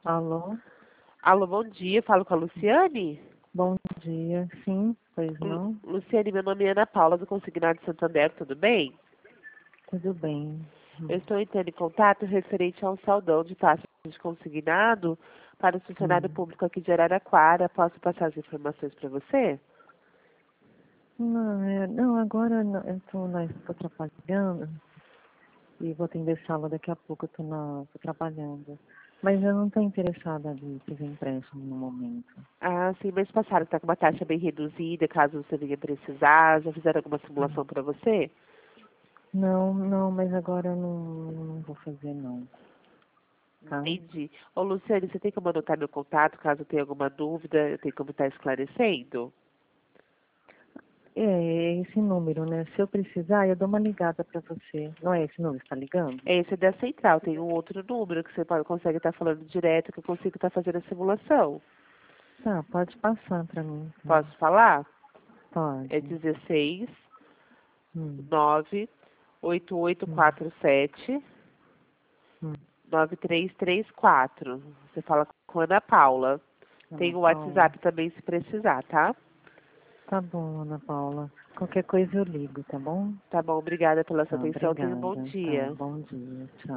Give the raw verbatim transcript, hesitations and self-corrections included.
Alô? Alô, bom dia. Falo com a Luciane? Bom dia. Sim, pois Lu- não? Luciane, meu nome é Ana Paula, do Consignado Santander, tudo bem? Tudo bem. Eu Hum, estou entrando em contato referente a um saldão de taxa de consignado para o funcionário hum. público aqui de Araraquara. Posso passar as informações para você? Não, é, não, agora não, eu estou estou trabalhando e vou atender sala daqui a pouco, eu estou na, tô trabalhando. Mas eu não estou interessada em fazer empréstimo no momento. Ah, sim, mês passado está com uma taxa bem reduzida, caso você venha precisar. Já fizeram alguma Hum. simulação para você? Não, não, mas agora eu não, não vou fazer não, tá? Entendi. Ô, Luciane, você tem como anotar meu contato, caso tenha alguma dúvida, eu tenho como estar esclarecendo? É, esse número, né? Se eu precisar, eu dou uma ligada para você. Não é esse número que está ligando? Esse é da central, tem um outro número que você pode, consegue estar falando direto, que eu consigo estar fazendo a simulação. Tá, pode passar para mim. Então. Posso falar? É Pode. dezesseis, Hum, nove, oito oito hum, quatro sete, hum. nove três três quatro. Você fala com a Ana Paula. Tem Ana o Paula. WhatsApp também se precisar, tá? Tá bom, Ana Paula. Qualquer coisa eu ligo, tá bom? Tá bom, obrigada pela sua Tá, atenção. Tenha um bom obrigada. Tá, dia. bom dia. Tchau.